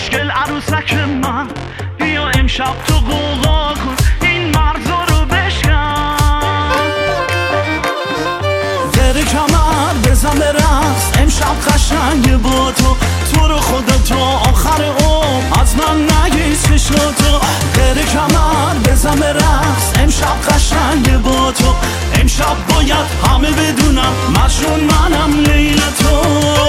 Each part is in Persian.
خوشگل عروسک من، بیا امشب تو قوقا کن، این مرزا رو بشکن. غیر کمر بزن به رقص، امشب قشنگه با تو، تو رو خدا تا آخر عمر از من نگیز چشماتو. غیر کمر بزن به رقص، امشب قشنگه با تو، امشب باید همه بدونم مجنون منم لیلا تو.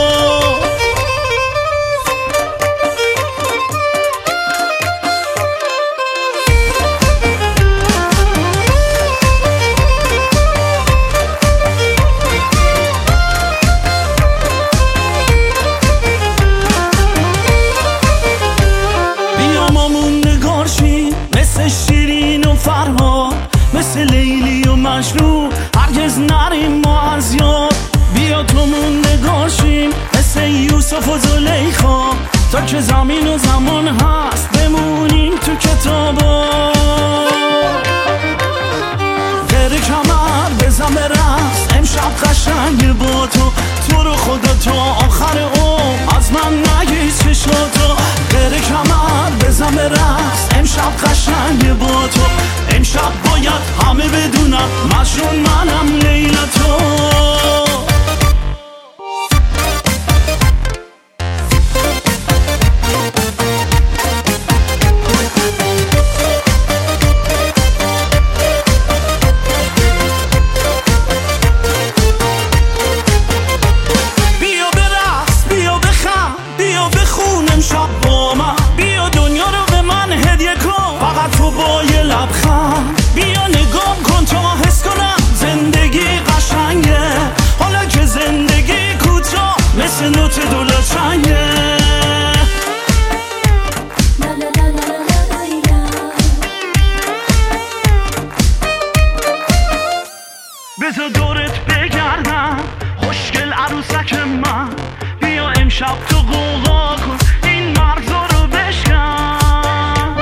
مثل شیرین و فرهاد، مثل لیلی و مجنون، هرگز نریم ما از یاد. بیا تومون نگاشیم مثل یوسف و زلیخا، تا که زمین و زمان هست بمونیم تو کتابا. غیر کمر بزن به رقص، امشب قشنگه با تو، تو رو خدا تا آخر عمر از من نگیز چشماتو. غیر کمر بزن به رقص، امشب قشنگه با تو، امشب باید همه بدونم مجنون منم لیلا تو. بیا برقص، بیا بخند، بیا بخون امشب با من، بیا دنیا رو به من هدیه کن، فقط تو با یه لبخند. بیا نگام کن تا حس کنم زندگی قشنگه، حالا که زندگی کوتاه مثل نوت دولتنگه. بذار دورت بگردم خوشگل عروسک من، بیا امشب تو قوقا کن، این مرزا رو بشکن.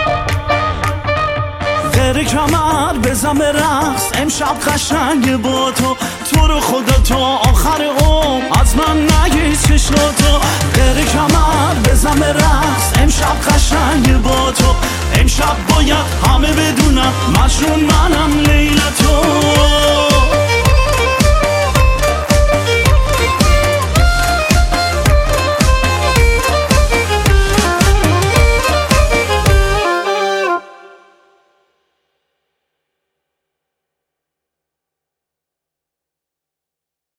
غیر کمر بزن به رقص، امشب قشنگه با تو، تو رو خدا تا آخر عمر از من نگیز چشماتو. غیر کمر بزن به رقص، امشب قشنگه با تو، امشب باید همه بدونم مجنون منم لیلا تو.